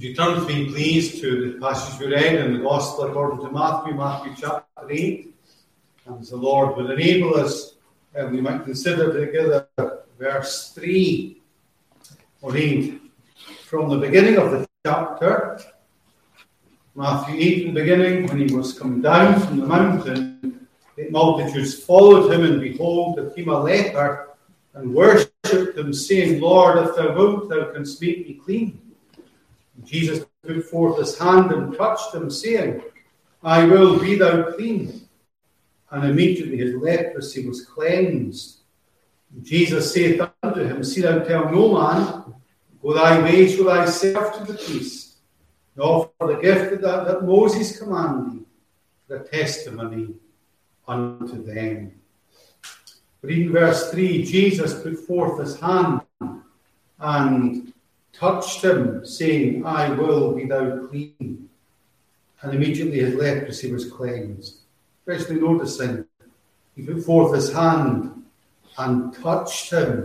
Would you turn with me, please, to the passage we read in the Gospel according to Matthew, Matthew chapter 8. And as the Lord would enable us, we might consider together verse 3. We'll read from the beginning of the chapter. Matthew 8, in the beginning, when he was come down from the mountain, the multitudes followed him, and behold, there came a leper, and worshipped him, saying, Lord, if thou wilt, thou canst make me clean. And Jesus put forth his hand and touched him, saying, I will, be thou clean. And immediately his leprosy was cleansed. And Jesus saith unto him, See thou tell no man, go thy way, show thyself to the priest, nor for the gift that Moses commanded thee, for a testimony unto them. Reading verse 3, Jesus put forth his hand and touched him, saying, I will, be thou clean. And immediately his leprosy was cleansed. Especially noticing, he put forth his hand and touched him.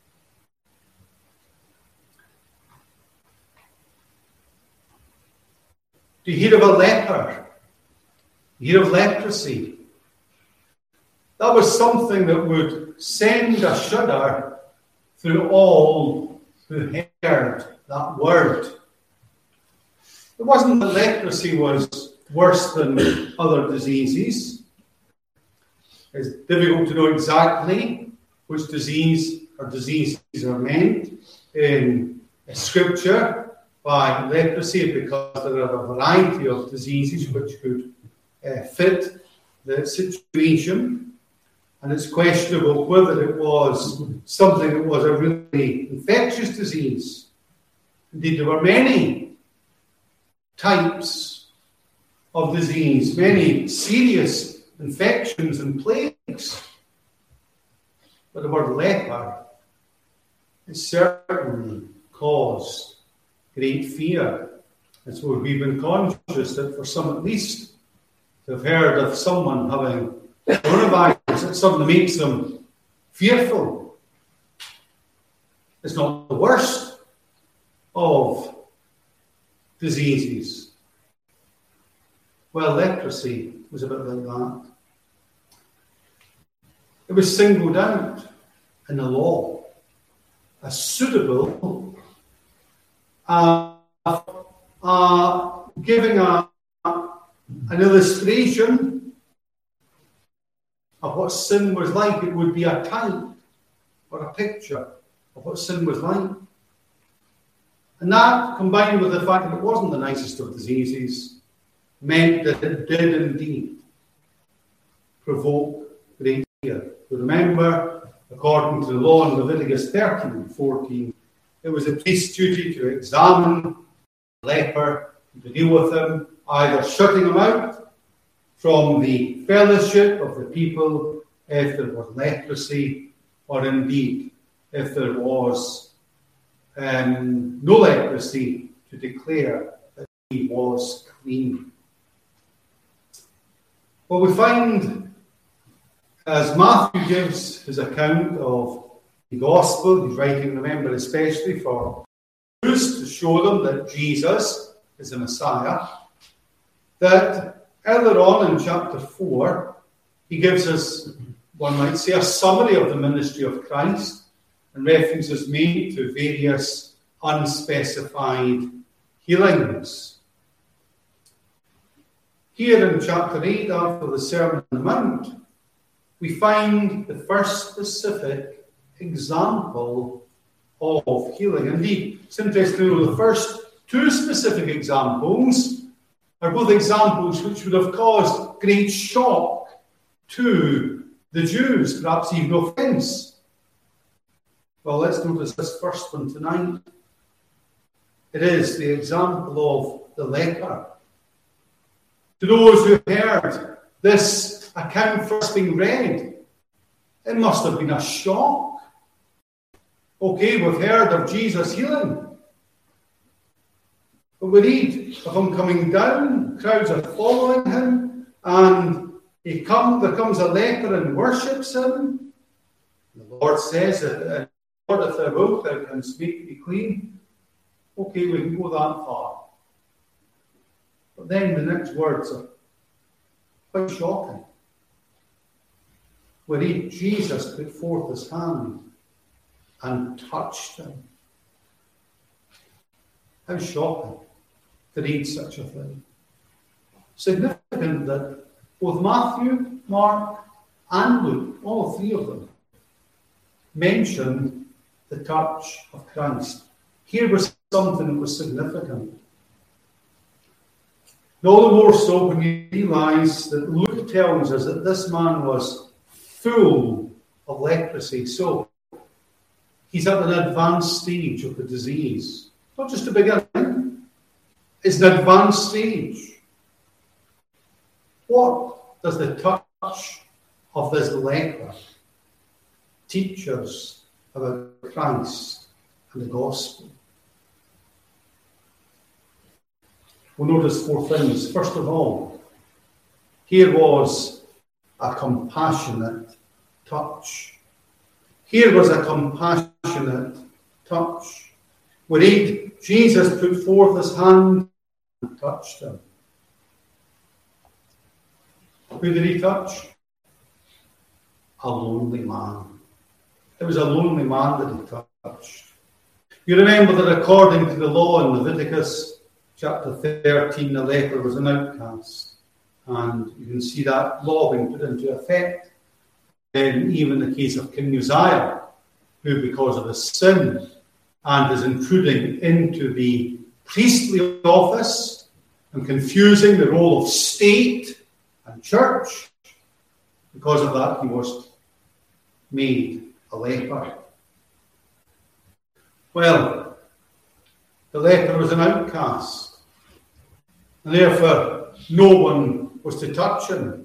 Do you hear of a leper? You hear of leprosy? That was something that would send a shudder through all who heard that word. It wasn't that leprosy was worse than other diseases. It's difficult to know exactly which disease or diseases are meant in Scripture by leprosy, because there are a variety of diseases which could fit the situation. And it's questionable whether it was something that was a really infectious disease. Indeed, there were many types of disease, many serious infections and plagues. But the word leper, it certainly caused great fear. And so we've been conscious that for some at least to have heard of someone having coronavirus, it suddenly makes them fearful. It's not the worst of diseases. Well, leprosy was a bit like that. It was singled out in the law as suitable, giving an illustration of what sin was like. It would be a type or a picture of what sin was like. And that, combined with the fact that it wasn't the nicest of diseases, meant that it did indeed provoke great fear. Remember, according to the law in Leviticus 13 and 14, it was a priest's duty to examine the leper, to deal with him, either shutting him out from the fellowship of the people if there was leprosy, or indeed if there was no leprosy, to declare that he was clean. Well, we find, as Matthew gives his account of the gospel, he's writing, remember, especially for Jews, to show them that Jesus is the Messiah, that earlier on in chapter 4, he gives us, one might say, a summary of the ministry of Christ, and references made to various unspecified healings. Here in chapter 8, after the Sermon on the Mount, we find the first specific example of healing. Indeed, it's interesting to know the first two specific examples are both examples which would have caused great shock to the Jews, perhaps even offence. Well, let's notice this first one tonight. It is the example of the leper. To those who heard this account first being read, it must have been a shock. Okay, we've heard of Jesus healing. But we read of him coming down, crowds are following him, and there comes a leper and worships him. The Lord says, Lord, if thou wilt, thou canst make me clean. Okay, we can go that far. But then the next words are quite shocking. Where Jesus put forth his hand and touched him. How shocking to read such a thing. Significant that both Matthew, Mark, and Luke, all three of them, mention the touch of Christ. Here was something that was significant. All the more so when you realise that Luke tells us that this man was full of leprosy. So he's at an advanced stage of the disease. Not just a beginning, it's an advanced stage. What does the touch of this leper teach us about Christ and the gospel? We'll notice four things. First of all, here was a compassionate touch. Here was a compassionate touch. When Jesus put forth his hand and touched him. Who did he touch? A lonely man. It was a lonely man that he touched. You remember that according to the law in Leviticus chapter 13, the leper was an outcast. And you can see that law being put into effect. And even the case of King Uzziah, who because of his sin and his intruding into the priestly office and confusing the role of state and church, because of that he was made a leper. Well, the leper was an outcast, and therefore no one was to touch him.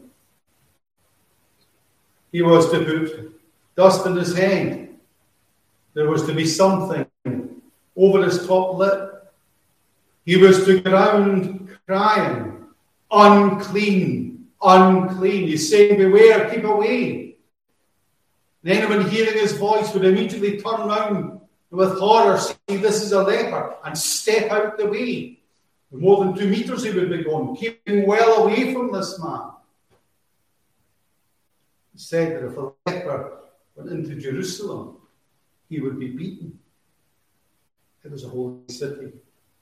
He was to put dust in his head. There was to be something over his top lip. He was to go around crying, unclean, unclean. He's saying, beware, keep away. And anyone hearing his voice would immediately turn round and with horror see this is a leper and step out the way. For more than 2 meters he would be going, keeping well away from this man. It said that if a leper went into Jerusalem, he would be beaten. It was a holy city.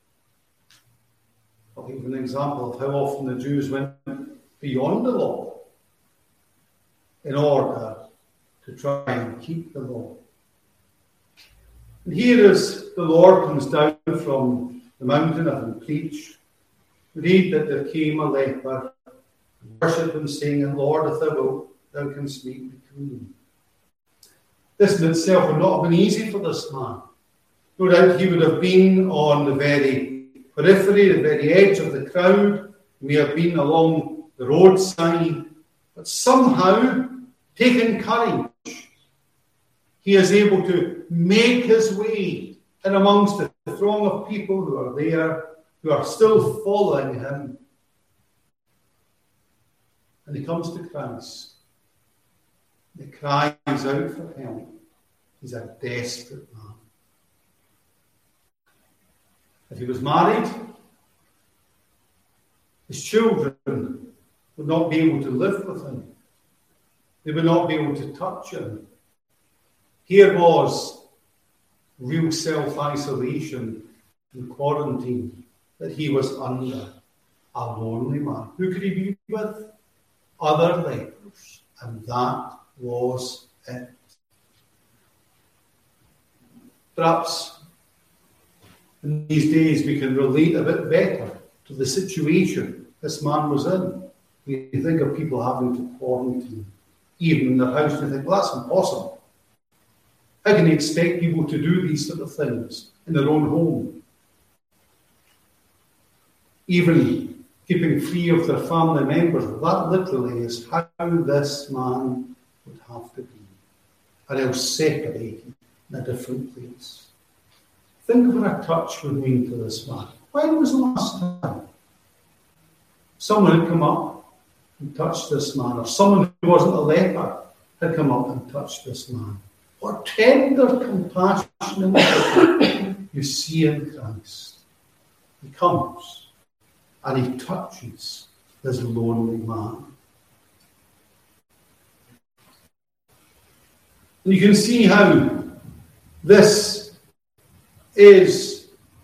I'll give an example of how often the Jews went beyond the law in order to try and keep the law. And here as the Lord comes down from the mountain of preach, read that there came a leper, worship him, saying, Lord, if thou wilt, thou canst make me clean. This in itself would not have been easy for this man. No doubt he would have been on the very periphery, the very edge of the crowd. He may have been along the roadside. But somehow, taking courage, he is able to make his way in amongst the throng of people who are there, who are still following him. And he comes to Christ. He cries out for help. He's a desperate man. If he was married, his children would not be able to live with him. They would not be able to touch him. Here was real self-isolation and quarantine that he was under. A lonely man. Who could he be with? Other lepers. And that was it. Perhaps in these days we can relate a bit better to the situation this man was in. We think of people having to quarantine, even in their house, and think, well, that's impossible. How can you expect people to do these sort of things in their own home? Even keeping free of their family members, that literally is how this man would have to be, or else separated in a different place. Think of what a touch would mean to this man. When was the last time someone had come up and touched this man, or someone who wasn't a leper had come up and touched this man? What tender compassion and you see in Christ. He comes and he touches this lonely man. And you can see how this is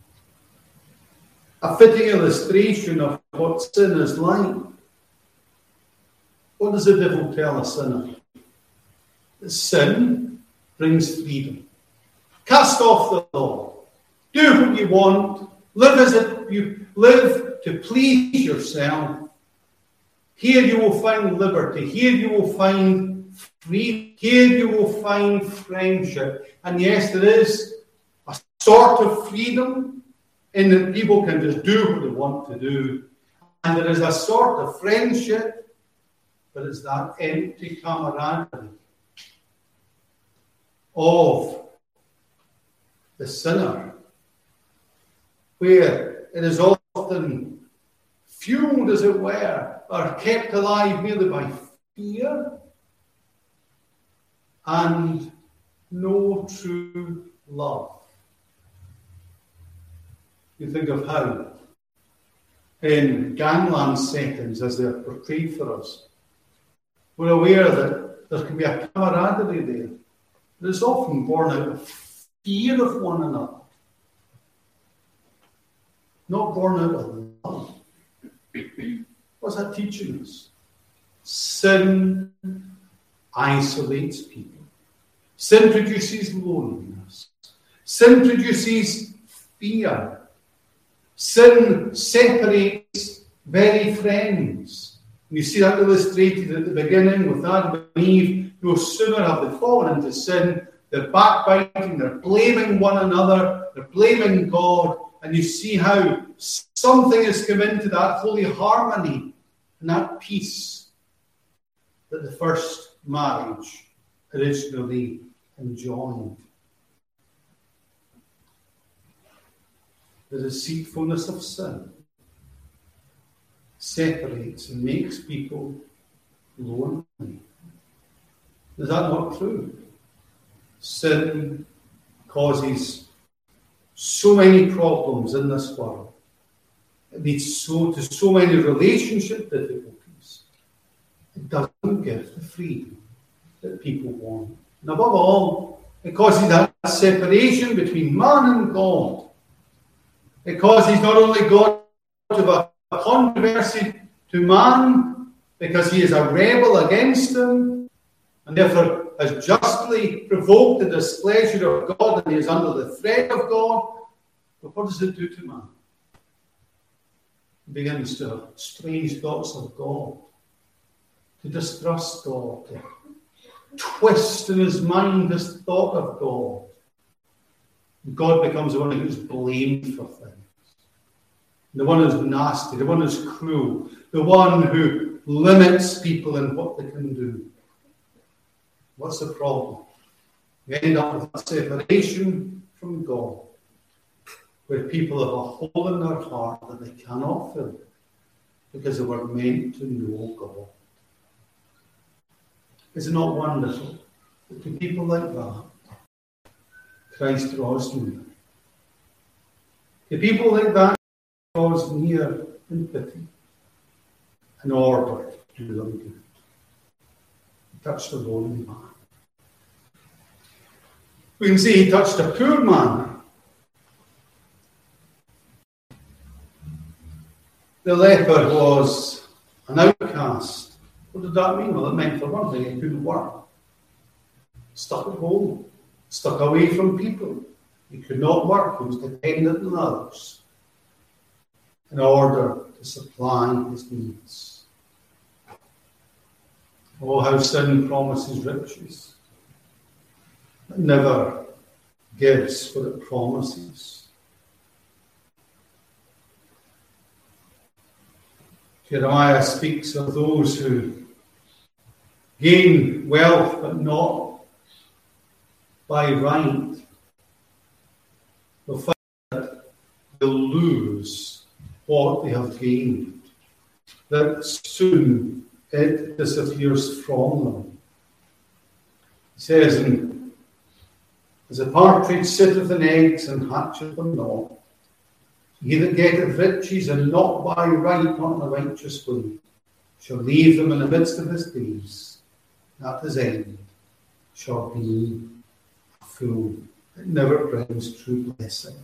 a fitting illustration of what sin is like. What does the devil tell a sinner? That sin brings freedom. Cast off the law. Do what you want. Live as if you live to please yourself. Here you will find liberty. Here you will find freedom. Here you will find friendship. And yes, there is a sort of freedom in that people can just do what they want to do. And there is a sort of friendship, but it's that empty camaraderie of the sinner, where it is often fueled, as it were, or kept alive merely by fear and no true love. You think of how, in gangland settings, as they're portrayed for us, we're aware that there can be a camaraderie there that is often born out of fear of one another, not born out of love. What's that teaching us? Sin isolates people. Sin produces loneliness. Sin produces fear. Sin separates very friends. You see that illustrated at the beginning with Adam and Eve. No sooner have they fallen into sin, they're backbiting, they're blaming one another, they're blaming God, and you see how something has come into that holy harmony and that peace that the first marriage originally enjoined. The deceitfulness of sin separates and makes people lonely. Is that not true? Sin causes so many problems in this world. It leads to so many relationship difficulties. It doesn't give the freedom that people want. And above all, it causes that separation between man and God. It causes not only God to have a controversy to man because he is a rebel against him and therefore has justly provoked the displeasure of God and he is under the threat of God. But what does it do to man? He begins to have strange thoughts of God, to distrust God, to twist in his mind this thought of God. And God becomes the one who's blamed for things. The one who's nasty, the one who's cruel, the one who limits people in what they can do. What's the problem? We end up with a separation from God, where people have a hole in their heart that they cannot fill because they were meant to know God. Is it not wonderful that to people like that, Christ draws near? To people like that, He draws near in pity in order to do them good. He touched a lonely man. We can see he touched a poor man. The leper was an outcast. What did that mean? Well, it meant for one thing, he couldn't work. Stuck at home, stuck away from people. He could not work. He was dependent on others in order to supply his needs. Oh, how sin promises riches. It never gives what it promises. Jeremiah speaks of those who gain wealth but not by right. They'll find that they'll lose what they have gained, that soon it disappears from them. He says, as a partridge sitteth in eggs and hatcheth them not, He that getteth riches, and not by right, not in a righteous way, shall leave them in the midst of his days. At his end shall be a fool. It never brings true blessing.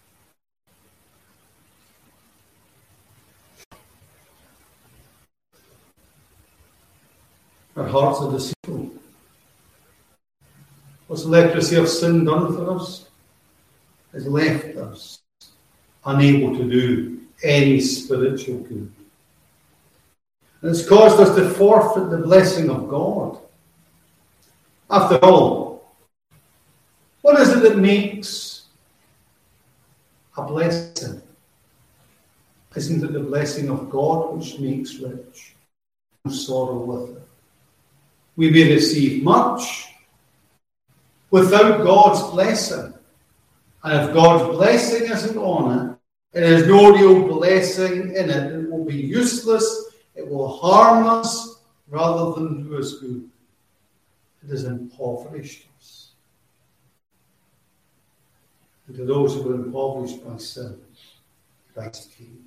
Our hearts are deceitful. What's the leprosy of sin done for us? It's left us unable to do any spiritual good. And it's caused us to forfeit the blessing of God. After all, what is it that makes a blessing? Isn't it the blessing of God which makes rich? No sorrow with it. We may receive much without God's blessing. And if God's blessing isn't on it, it has no real blessing in it. It will be useless. It will harm us rather than do us good. It has impoverished us. And to those who were impoverished by sin, Christ came.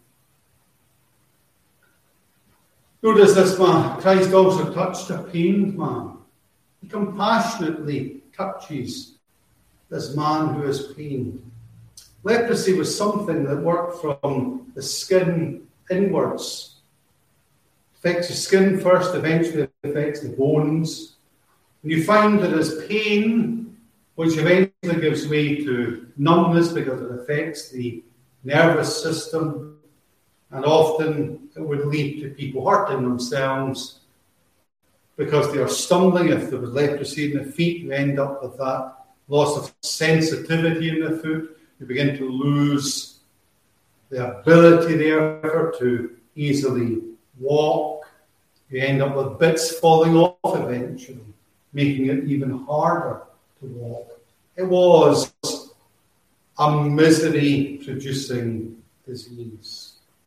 Notice this man. Christ also touched a pained man. He compassionately touches this man who is pained. Leprosy was something that worked from the skin inwards. It affects the skin first, eventually it affects the bones. And you find that as pain, which eventually gives way to numbness because it affects the nervous system, and often it would lead to people hurting themselves because they are stumbling. If there was leprosy in the feet, you end up with that loss of sensitivity in the foot. You begin to lose the ability there to easily walk. You end up with bits falling off eventually, making it even harder to walk. It was a misery-producing disease.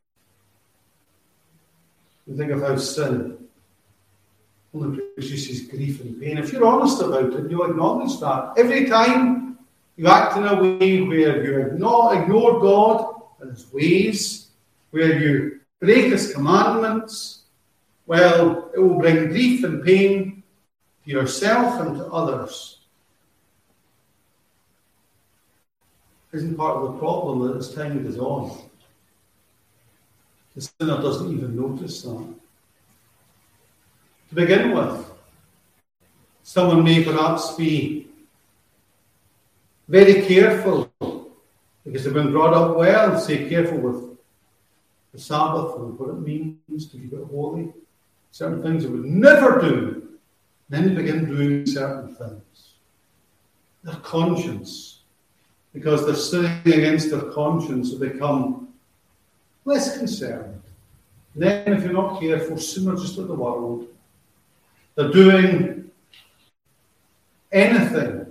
You think of how sin only produces grief and pain. If you're honest about it, you'll acknowledge that. Every time you act in a way where you ignore God and his ways, where you break his commandments, well, it will bring grief and pain to yourself and to others. Isn't part of the problem that as time goes on, the sinner doesn't even notice that. To begin with, someone may perhaps be very careful because they've been brought up well, say careful with the Sabbath and what it means to keep it holy. Certain things they would never do. Then they begin doing certain things. Their conscience, because they're sinning against their conscience, will become less concerned. And then, if you're not careful, sooner just like the world, they're doing anything.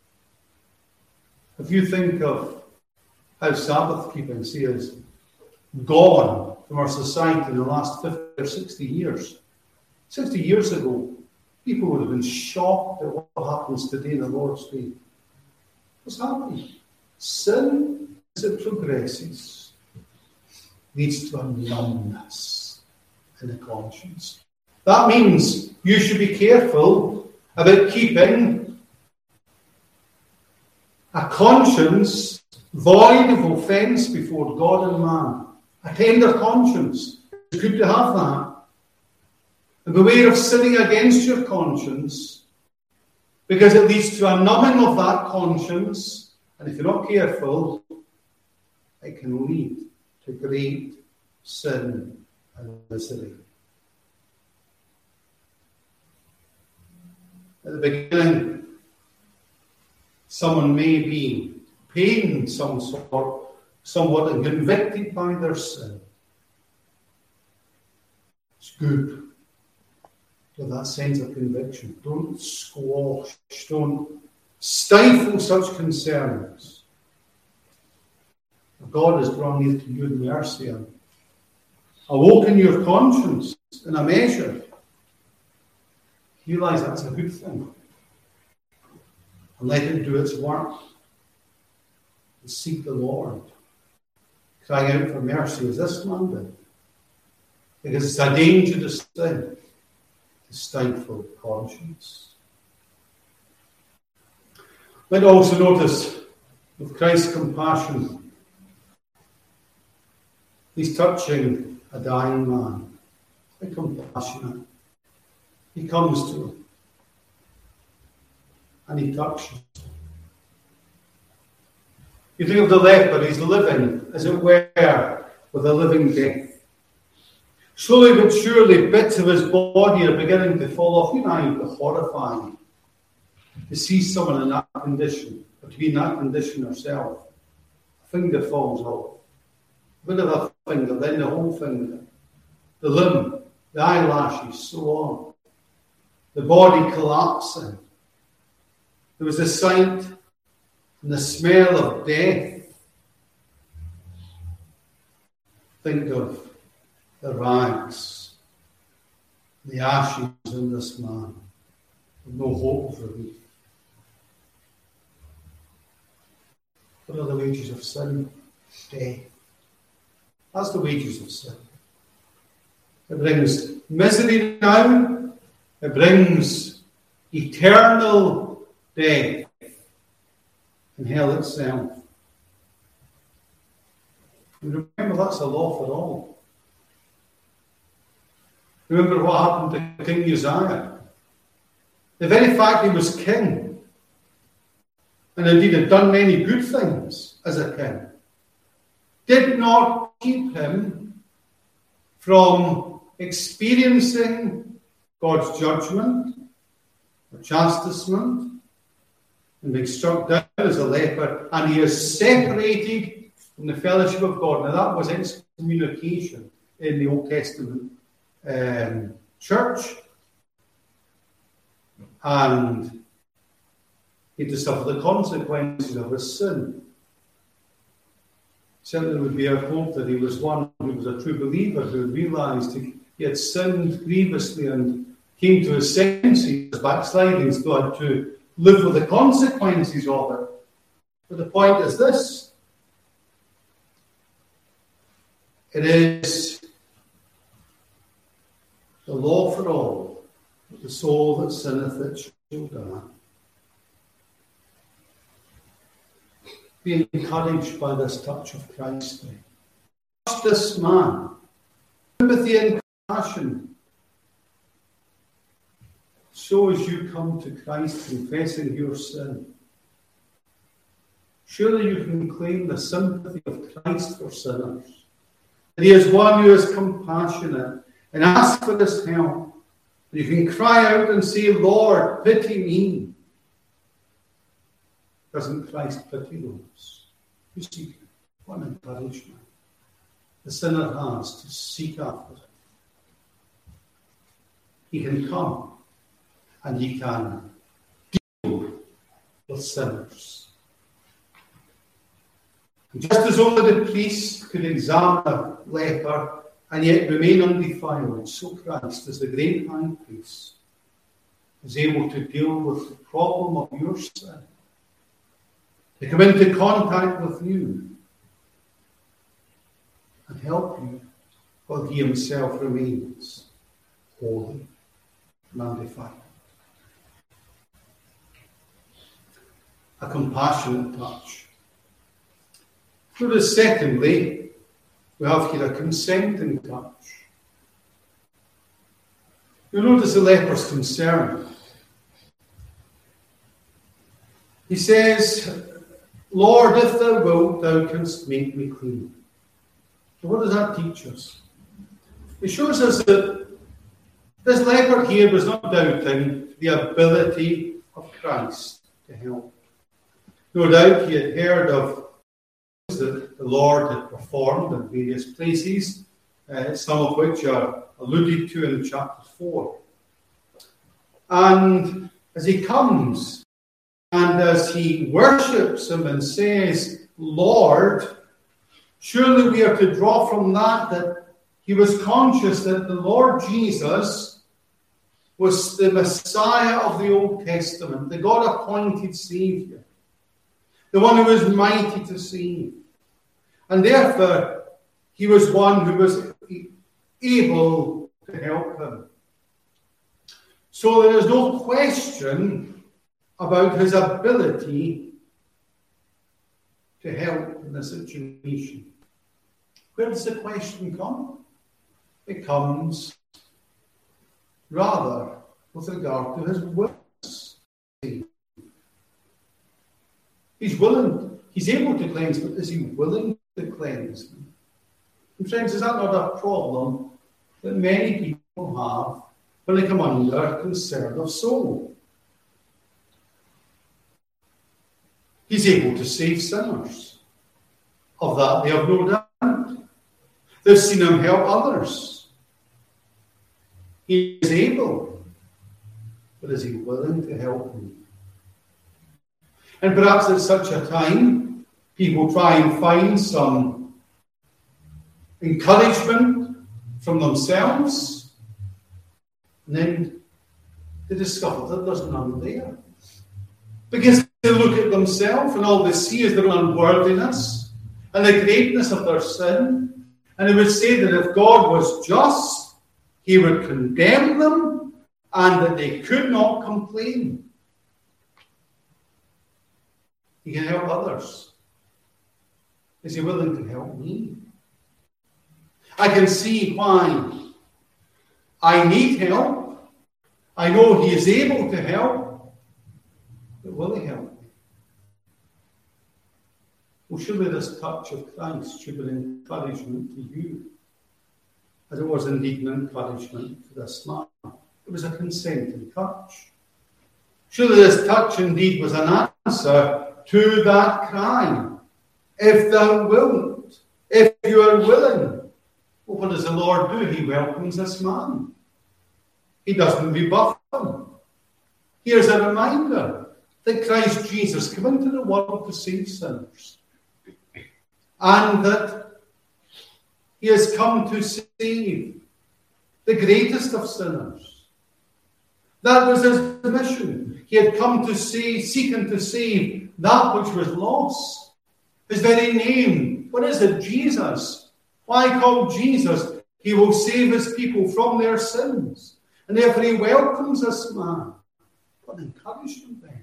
If you think of how Sabbath keeping, say, is gone from our society in the last 50 or 60 years. 60 years ago, people would have been shocked at what happens today in the Lord's Day. What's happening? Sin, as it progresses, leads to a numbness in the conscience. That means you should be careful about keeping a conscience void of offence before God and man. A tender conscience. It's good to have that. And beware of sinning against your conscience, because it leads to a numbing of that conscience, and if you're not careful, it can lead to great sin and misery. At the beginning, someone may be pained somewhat and convicted by their sin. It's good with that sense of conviction. Don't squash, don't stifle such concerns. God has drawn near to you in mercy and awoken your conscience in a measure. Realize that's a good thing. And let it do its work. And seek the Lord. crying out for mercy as this man did. Because it's a dangerous thing to stifle conscience. But also notice, with Christ's compassion, he's touching a dying man. He's compassionate. He comes to him. And he touches him. You think of the leper, he's living, as it were, with a living death. Slowly but surely, bits of his body are beginning to fall off. You know, it would be horrifying to see someone in that condition, or to be in that condition herself. A finger falls off. A bit of a finger, then the whole finger. The limb, the eyelashes, so on. The body collapsing. There was a sight and the smell of death. Think of the rags, the ashes in this man, with no hope of relief. What are the wages of sin? Death. That's the wages of sin. It brings misery now. It brings eternal death in hell itself. And remember, that's a law for all. Remember what happened to King Uzziah. The very fact he was king, and indeed had done many good things as a king, did not keep him from experiencing God's judgment or chastisement and being struck down as a leper, and he is separated from the fellowship of God. Now that was excommunication in the Old Testament church, and he had to suffer the consequences of his sin. Certainly would be our hope that he was one who was a true believer, who realised he had sinned grievously and came to his senses, backsliding, so had to live with the consequences of it. But the point is this: it is the law for all, that the soul that sinneth it shall die. Be encouraged by this touch of Christ. Touch this man. Sympathy and compassion. So as you come to Christ confessing your sin, surely you can claim the sympathy of Christ for sinners. That he is one who is compassionate and ask for his help. And you can cry out and say, Lord, pity me. Doesn't Christ pity those who seek him? What an encouragement the sinner has to seek after him. He can come and he can deal with sinners. And just as only the priest could examine a leper and yet remain undefiled, so Christ, as the great high priest, is able to deal with the problem of your sin, to come into contact with you and help you while he himself remains holy and undefiled. A compassionate touch. Notice, secondly, we have here a consenting touch. You'll notice the leper's concern. He says, Lord, if thou wilt, thou canst make me clean. So what does that teach us? It shows us that this leper here was not doubting the ability of Christ to help. No doubt he had heard of that the Lord had performed in various places, some of which are alluded to in chapter 4. And as he comes, and as he worships him and says, Lord, surely we are to draw from that he was conscious that the Lord Jesus was the Messiah of the Old Testament, the God-appointed Saviour, the one who was mighty to save. And therefore, he was one who was able to help him. So there is no question about his ability to help in the situation. Where does the question come? It comes rather with regard to his willingness. He's willing, he's able to cleanse, but is he willing to cleanse them? And friends, is that not a problem that many people have when they come under concern of soul? He's able to save sinners. Of that they have no doubt. They've seen him help others. He is able, but is he willing to help them? And perhaps at such a time, people try and find some encouragement from themselves, and then they discover that there's none there. Because they look at themselves and all they see is their unworthiness and the greatness of their sin. And they would say that if God was just, he would condemn them and that they could not complain. He can help others. Is he willing to help me? I can see why I need help. I know he is able to help. But will he help me? Well, surely this touch of Christ should be an encouragement to you, as it was indeed an encouragement to this man. It was a consenting touch. Surely this touch indeed was an answer to that cry. If thou wilt, if you are willing. Well, what does the Lord do? He welcomes this man. He doesn't rebuff him. Here's a reminder that Christ Jesus came into the world to save sinners. And that he has come to save the greatest of sinners. That was his mission. He had come to seek and to save that which was lost. His very name, what is it? Jesus. Why called Jesus? He will save his people from their sins. And therefore he welcomes this man. What an encouragement then.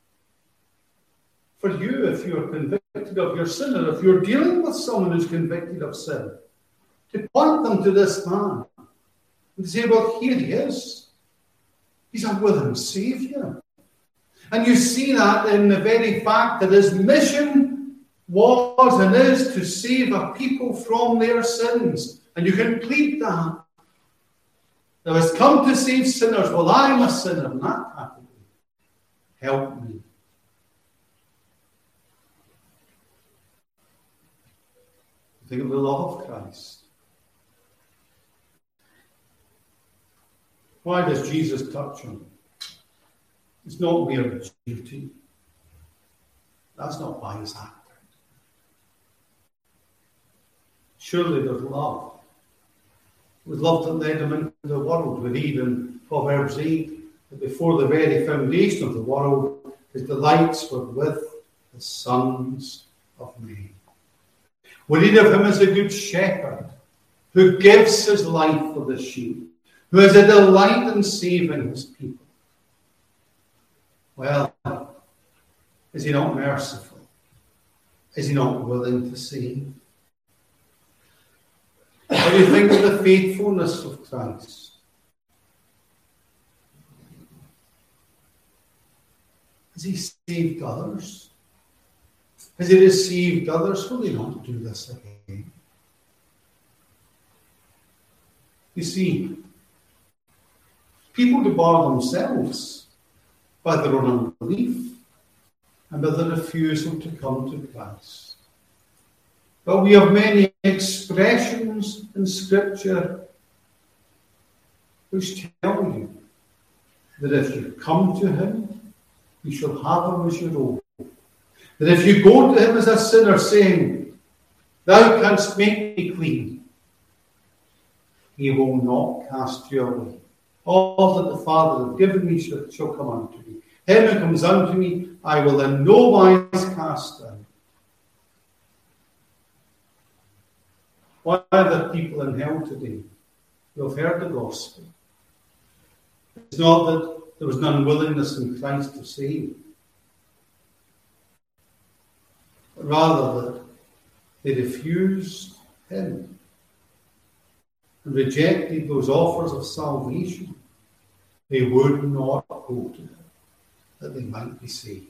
For you, if you're convicted of your sin, or if you're dealing with someone who's convicted of sin, to point them to this man and to say, well, here he is. He's a willing Saviour. And you see that in the very fact that his mission was and is to save a people from their sins. And you complete that. Thou hast come to save sinners. Well, I'm a sinner in that category. Help me. Think of the love of Christ. Why does Jesus touch him? It's not mere duty. That's not why he's acting. Surely there's love. It was love that led him into the world. We read in Proverbs 8 that before the very foundation of the world, his delights were with the sons of men. We read of him as a good shepherd who gives his life for the sheep, who has a delight in saving his people. Well, is he not merciful? Is he not willing to save? What do you think of the faithfulness of Christ? Has he saved others? Has he received others? Will he not do this again? You see, people debar themselves by their own unbelief and by the refusal to come to Christ. But we have many expressions in Scripture which tell you that if you come to him, you shall have him as your own. That if you go to him as a sinner saying, thou canst make me clean, he will not cast you away. All that the Father hath given me shall come unto me. Him who comes unto me, I will in no wise cast down. Why are there people in hell today who have heard the gospel? It's not that there was an unwillingness in Christ to save, but rather that they refused him and rejected those offers of salvation. They would not go to him that they might be saved.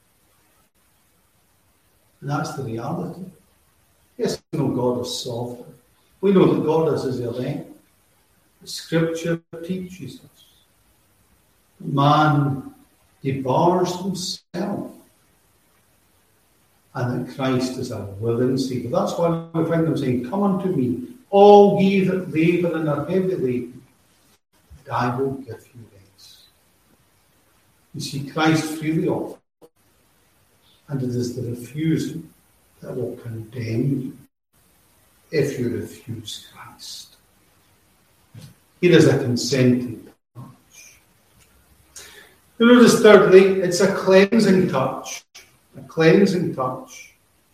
And that's the reality. Yes, we know God is sovereign. We know that God is his elect. The Scripture teaches us. Man debars himself, and that Christ is a willing Saviour. That's why we find them saying, "Come unto me, all ye that labour and are heavy laden, and I will give you rest." You see, Christ freely offers, and it is the refusal that will condemn you if you refuse Christ. Here is a consenting touch. You notice, thirdly, it's a cleansing touch. A cleansing touch.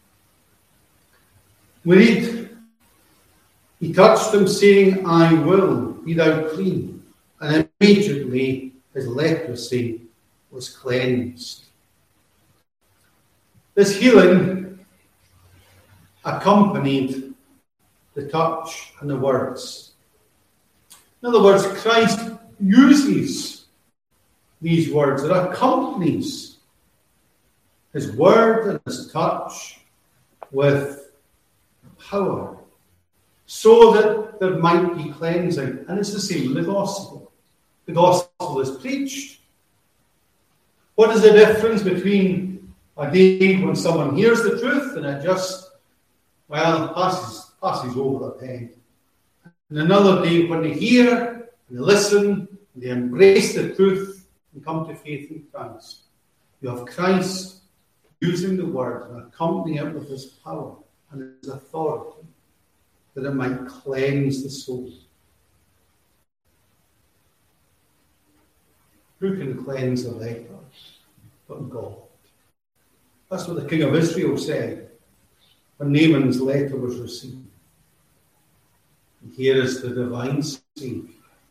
We read, he touched him, saying, "I will, be thou clean." And immediately his leprosy was cleansed. This healing accompanied the touch and the words. In other words, Christ uses these words. It accompanies his word and his touch with power, so that there might be cleansing. And it's the same with the gospel. The gospel is preached. What is the difference between a day when someone hears the truth and it just, passes over their head, and another day when they hear, and they listen, and they embrace the truth and come to faith in Christ? You have Christ using the word and accompanying it with his power and his authority, that it might cleanse the soul. Who can cleanse a leper but God? That's what the king of Israel said when Naaman's letter was received. And here is the divine Saviour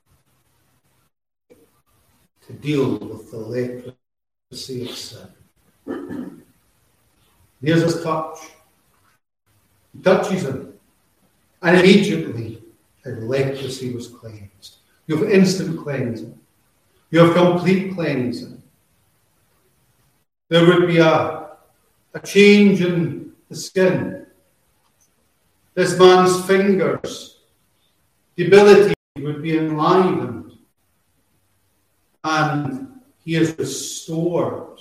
to deal with the leprosy of sin. Here's his touch. He touches him, and immediately his leprosy was cleansed. You have instant cleansing. You have complete cleansing. There would be a change in the skin. This man's fingers, the ability would be enlivened, and he is restored.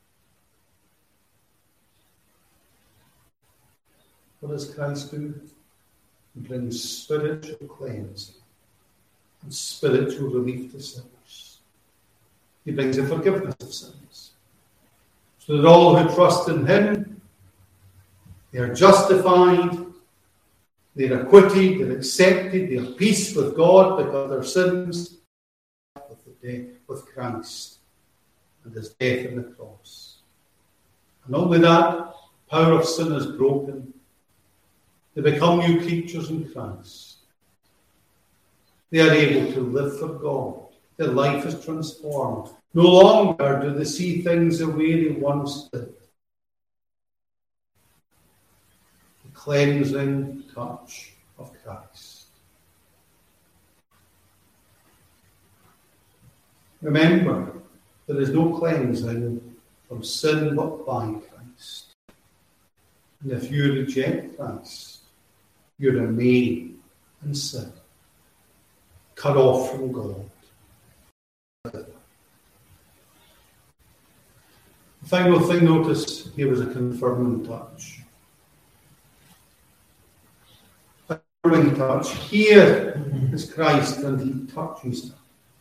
What does Christ do? He brings spiritual cleansing and spiritual relief to sinners. He brings the forgiveness of sins, so that all who trust in him, they are justified, they are acquitted, they are accepted, they have peace with God because their sins with Christ and his death on the cross. And only that, power of sin is broken. They become new creatures in Christ. They are able to live for God. Their life is transformed. No longer do they see things the way they once did. The cleansing touch of Christ. Remember, there is no cleansing from sin but by Christ. And if you reject Christ, you remain in sin, cut off from God. The final thing, notice, here was a confirming touch. Confirming touch. Here is Christ, and he touches him.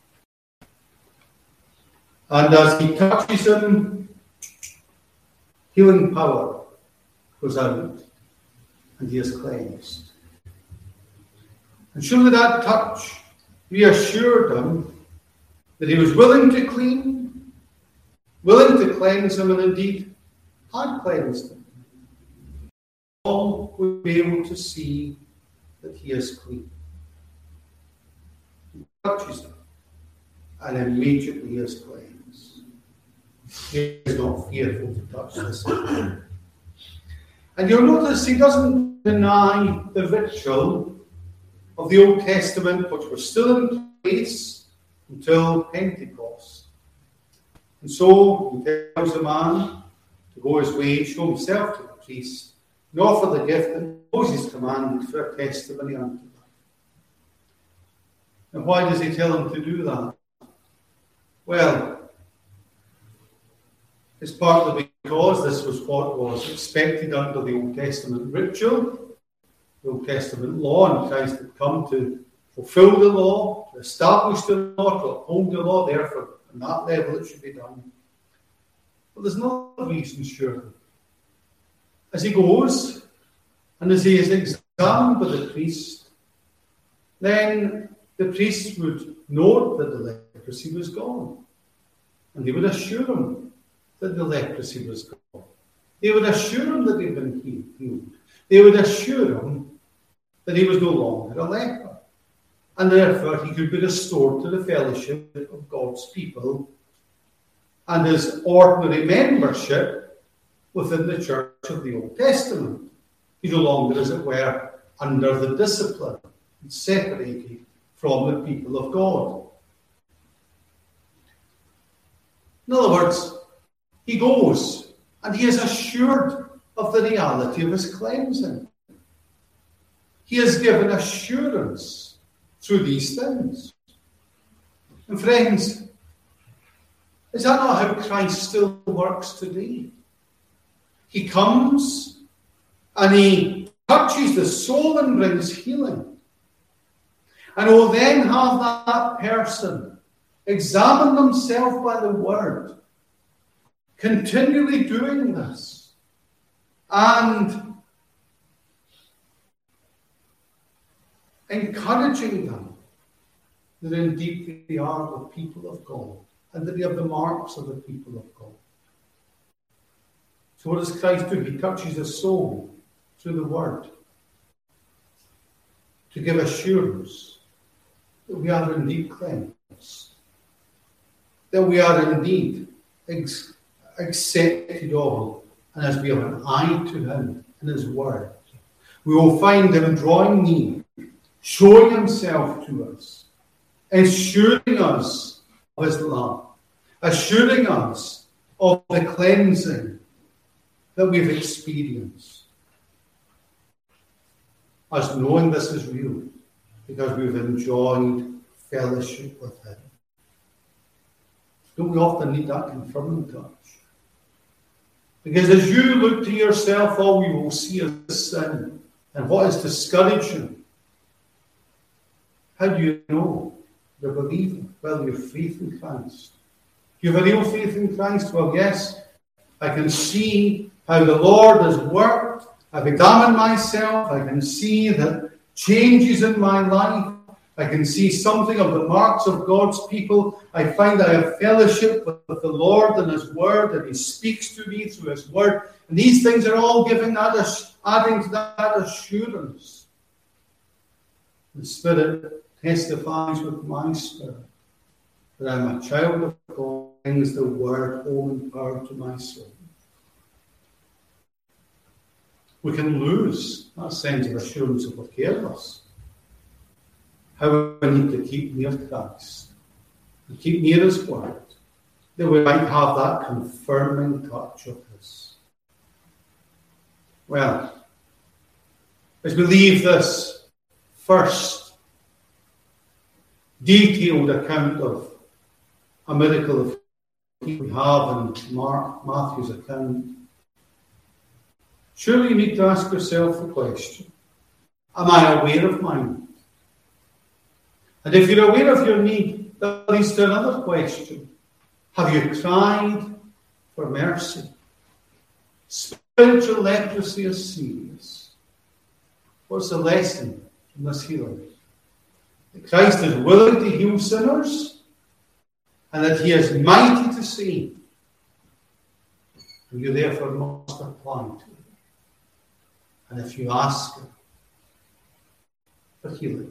And as he touches him, healing power goes out, and he is cleansed. And surely that touch reassured him that he was willing to clean, willing to cleanse him, and indeed had cleansed him. All would be able to see that he is clean. He touches them, and immediately he is cleansed. He is not fearful to touch this. And you'll notice he doesn't deny the ritual of the Old Testament, which was still in place until Pentecost. And so he tells the man to go his way, show himself to the priest, and offer the gift that Moses commanded for a testimony unto them. And why does he tell him to do that? Well, it's partly because this was what was expected under the Old Testament ritual, the Old Testament law, and Christ had come to fulfill the law, to establish the law, to uphold the law. Therefore, on that level it should be done. But there's no reason, surely. As he goes, and as he is examined by the priest, then the priest would note that the leprosy was gone. And they would assure him that the leprosy was gone. They would assure him that he had been healed. They would assure him that he was no longer a leper. And therefore he could be restored to the fellowship of God's people and his ordinary membership within the church of the Old Testament. He no longer, as it were, under the discipline and separated from the people of God. In other words, he goes and he is assured of the reality of his cleansing. He is given assurance through these things. And friends, is that not how Christ still works today? He comes and he touches the soul and brings healing. And will then have that person examine themselves by the word, continually doing this, and encouraging them that indeed they are the people of God and that they have the marks of the people of God. So what does Christ do? He touches the soul through the word to give assurance that we are indeed cleansed, that we are indeed accepted of, and as we have an eye to him and his word, we will find him drawing near, showing himself to us, assuring us of his love, assuring us of the cleansing that we've experienced. Us knowing this is real because we've enjoyed fellowship with him. Don't we often need that confirming touch? Because as you look to yourself, all you will see is sin and what is discouraging. How do you know you're believing? Well, you have faith in Christ. You have a real faith in Christ? Well, yes, I can see how the Lord has worked. I've examined myself. I can see the changes in my life. I can see something of the marks of God's people. I find I have fellowship with the Lord and his word, and he speaks to me through his word. And these things are all adding to that assurance. The Spirit testifies with my spirit that I'm a child of God, brings the word home in power to my soul. We can lose that sense of assurance if we're careless. How we need to keep near Christ and keep near his word, that we might have that confirming touch of his. Well, as we leave this first detailed account of a miracle of we have in Matthew's account, surely you need to ask yourself the question, am I aware of my need? And if you're aware of your need, that leads to another question. Have you cried for mercy? Spiritual leprosy is serious. What's the lesson from this healing? That Christ is willing to heal sinners, and that he is mighty to save. And you therefore must apply to him. And if you ask him, for healing.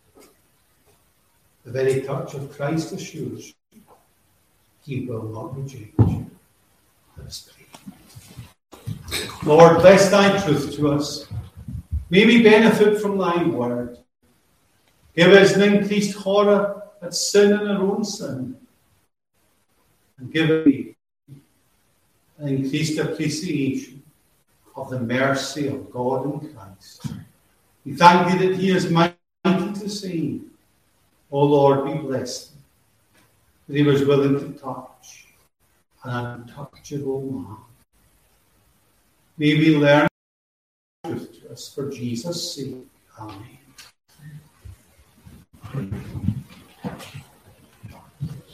The very touch of Christ assures you he will not reject you. Let us pray. Lord, bless thy truth to us. May we benefit from thy word. Give us an increased horror at sin and our own sin. And give us an increased appreciation of the mercy of God in Christ. We thank thee that he is mighty to save. O Lord, we bless him, that he was willing to touch an untouchable man. May we learn the truth to us for Jesus' sake. Amen.